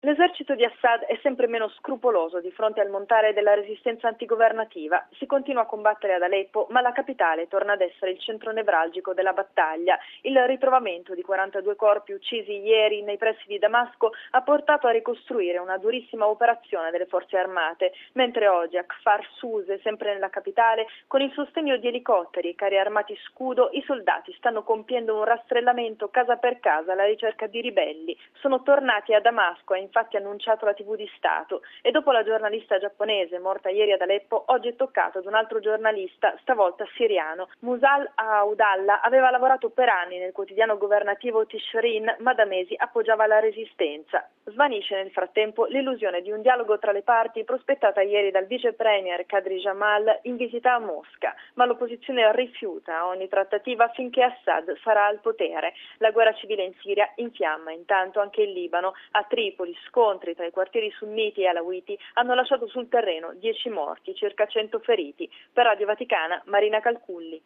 L'esercito di Assad è sempre meno scrupoloso di fronte al montare della resistenza antigovernativa. Si continua a combattere ad Aleppo, ma la capitale torna ad essere il centro nevralgico della battaglia. Il ritrovamento di 42 corpi uccisi ieri nei pressi di Damasco ha portato a ricostruire una durissima operazione delle forze armate, mentre oggi a Kfar Souse, sempre nella capitale, con il sostegno di elicotteri e carri armati scudo, i soldati stanno compiendo un rastrellamento casa per casa alla ricerca di ribelli. Sono tornati a Damasco, infatti annunciato la TV di Stato, e dopo la giornalista giapponese morta ieri ad Aleppo, oggi è toccato ad un altro giornalista, stavolta siriano. Musal Aoudallah aveva lavorato per anni nel quotidiano governativo Tishrin, ma da mesi appoggiava la resistenza. Svanisce nel frattempo l'illusione di un dialogo tra le parti prospettata ieri dal vice premier Kadri Jamal in visita a Mosca, ma l'opposizione rifiuta ogni trattativa finché Assad sarà al potere. La guerra civile in Siria infiamma intanto anche il Libano. A Tripoli scontri tra i quartieri sunniti e alawiti hanno lasciato sul terreno 10 morti, circa 100 feriti. Per Radio Vaticana, Marina Calculli.